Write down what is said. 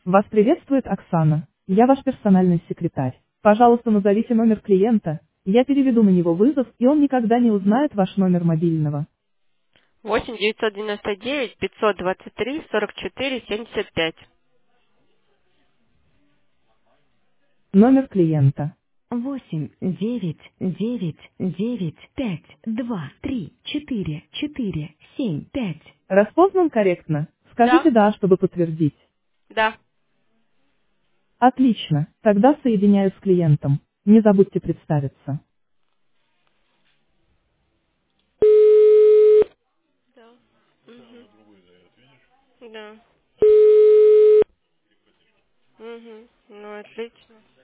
Вас приветствует Оксана. Я ваш персональный секретарь. Пожалуйста, назовите номер клиента. Я переведу на него вызов, и он никогда не узнает ваш номер мобильного. 8-999-523-44-75. Номер клиента. 8-9-9-9-2-3-4-4-7-5. Распознан корректно. Да, Скажите «да», чтобы подтвердить. да. Отлично. Тогда соединяю с клиентом. Не забудьте представиться. Да. Угу. Да. Угу. Ну, отлично.